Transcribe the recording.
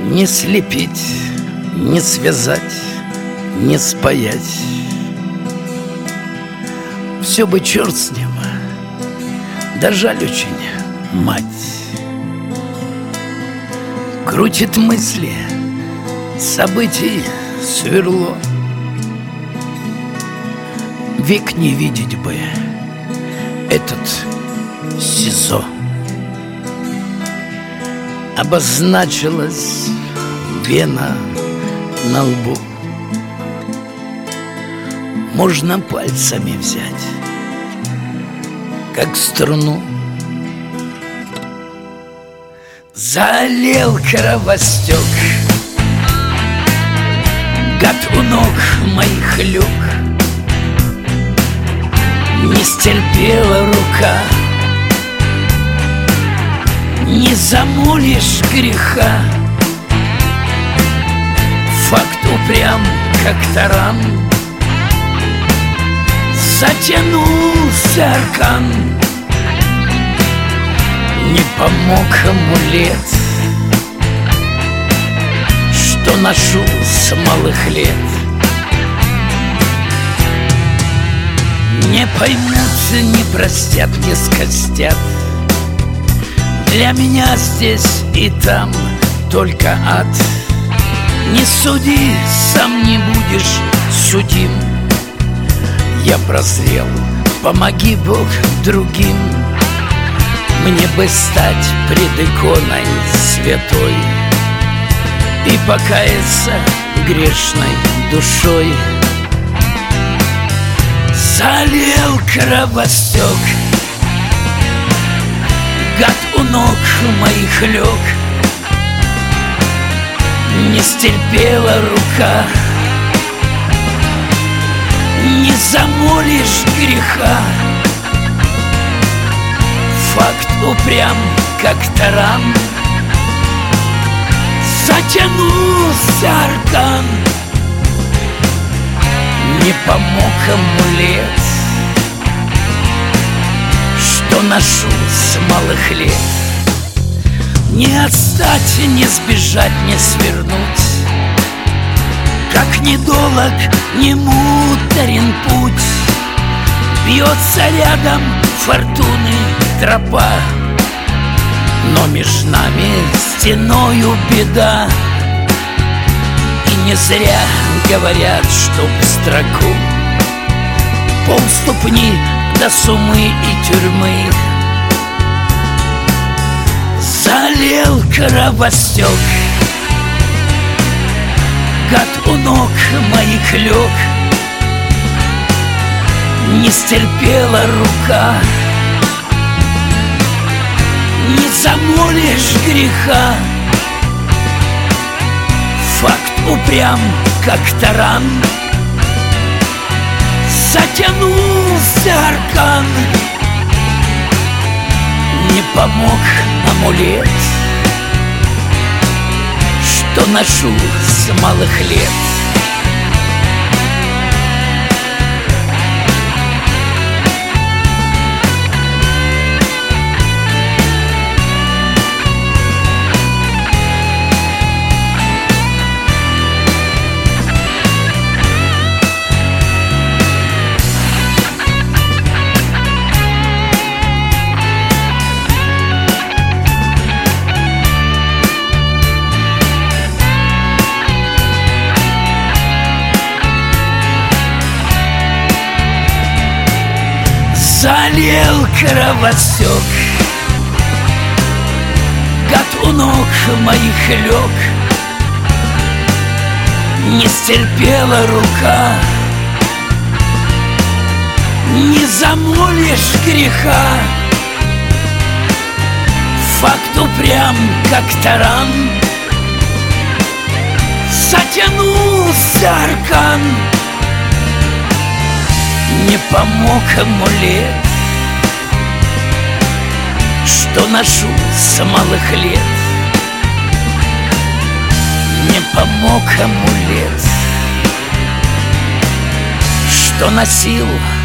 Не слепить, не связать, не спаять. Все бы черт с ним, да жаль очень мать. Крутит мысли, событий сверло. Век не видеть бы этот СИЗО. Обозначилась вена на лбу. Можно пальцами взять, как струну. Залил кровостек, гад у ног моих люк. Не стерпела рука, не замолишь греха. Факт упрям, как таран, затянулся аркан. Не помог амулет, что ношу с малых лет. Не поймут, не простят, не скостят. Для меня здесь и там только ад. Не суди, сам не будешь судим. Я прозрел, помоги Бог другим. Мне бы стать пред иконой святой и покаяться грешной душой. Залил кровостек, гад у ног моих лег. Не стерпела рука, не замолишь греха. Факт упрям, как таран, затянулся аркан. Не помог амулет, что ношу с малых лет. Не отстать, не сбежать, не свернуть. Как недолог, не муторен путь. Бьется рядом фортуны тропа, но меж нами стеною беда. И не зря говорят, чтоб строку полступни до сумы и тюрьмы. Залил кровостек, гад у ног моих лег. Не стерпела рука, не замолишь греха. Факт упрям, как таран, затянулся аркан. Не помог амулет, что ношу с малых лет. Залил кровостек, гад у ног моих лег. Не стерпела рука, не замолишь греха. Факт упрям, как таран, затянулся аркан. Не помог амулет, что ношу с малых лет. Не помог амулет, что носил